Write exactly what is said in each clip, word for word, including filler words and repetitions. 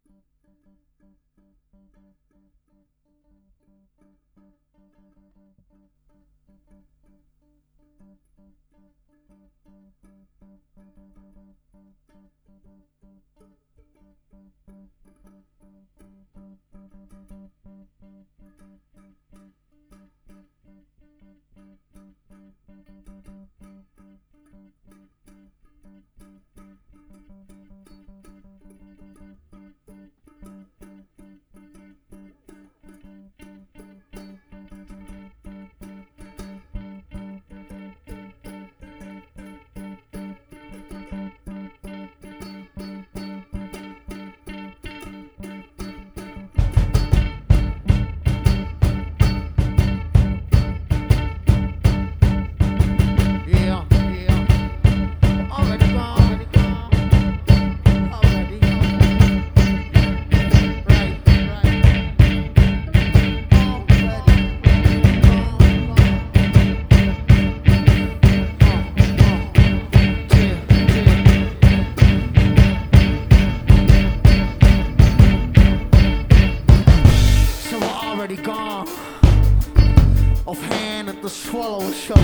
Gone offhand at the swallow show.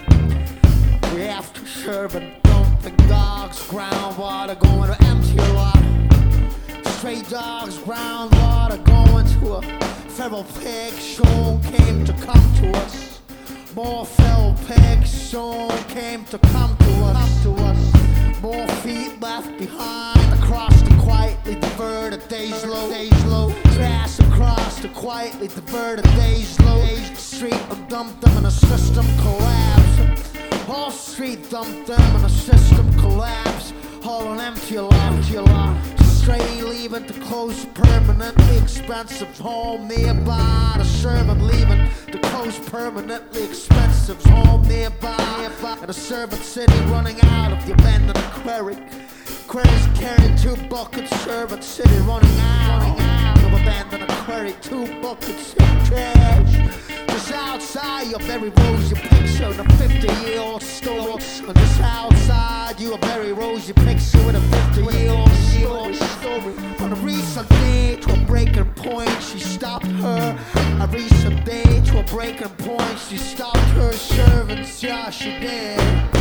We have to serve and dumping dogs, groundwater going to empty a lot. Stray dogs, groundwater going to a feral pig. Soon came to come to us. More feral pigs soon came to come to us. To us. More feet left behind across the quietly diverted days low. Days low. Trash across the quietly diverted days low. Street and dumped them and a system collapse. Whole street dumped them and a system collapse. All an empty lot, empty lot. Stray leaving to close permanently expensive home nearby. The servant leaving to close permanently expensive home nearby. And the servant city running out of the abandoned quarry. Quarries carrying two buckets. Servant city running out, running out of abandoned quarry. Two buckets of trash. Just outside your very rosy picture in a fifty-year-old story. And just outside you a very rosy picture with a fifty-year-old story. On a recent day to a breaking point, she stopped her. A recent day to a breaking point, she stopped her servants. Yeah, she did.